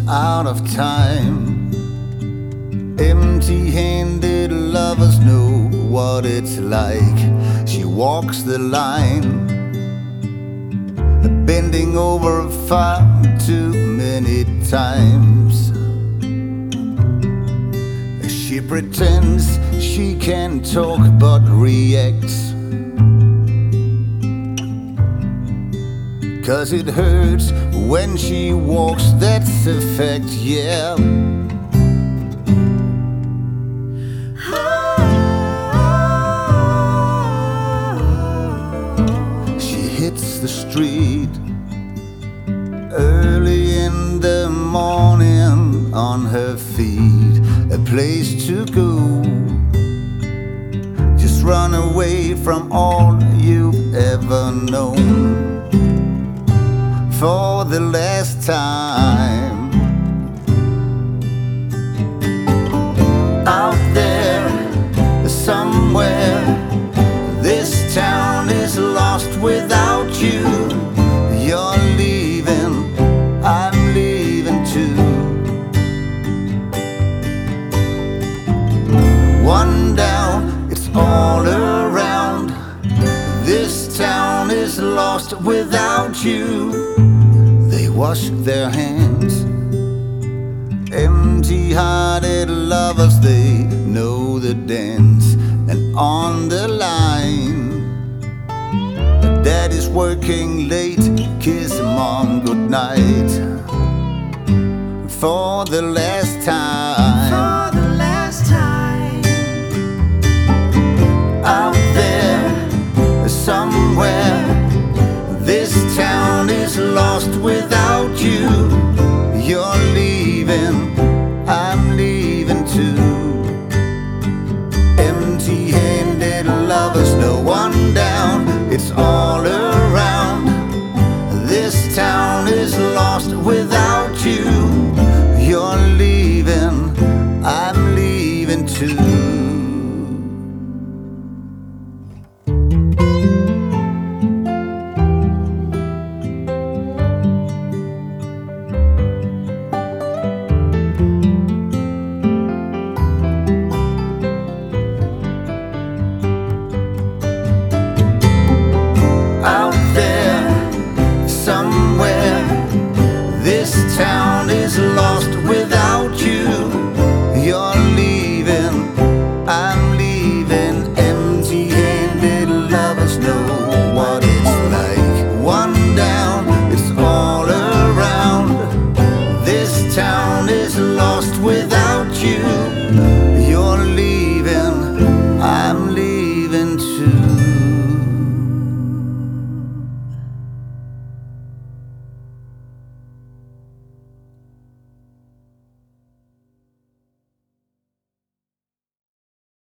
out of time. Empty-handed lovers know what it's like. She walks the line, bending over far too many times. She pretends she can talk but reacts, 'cause it hurts when she walks, that's a fact, yeah. She hits the street early in the morning on her feet, a place to go. Just run away from all you've ever known for the last time. Out there somewhere, this town is lost without you. You're leaving, I'm leaving too. One down, it's all around. This town is lost without you. They wash their hands, empty-hearted lovers, they know the dance. And on the line, Dad is working late, kiss Mom goodnight for the last time. For the last time. Out there somewhere, this town is lost without you. You're leaving, I'm leaving too. Empty-handed lovers, no one down, it's all around. This town is lost without you. You're leaving, I'm leaving too. Out there somewhere, this town is lost without you. You're leaving, I'm leaving. Empty-handed lovers know what it's like. One down, it's all around. This town is lost without you.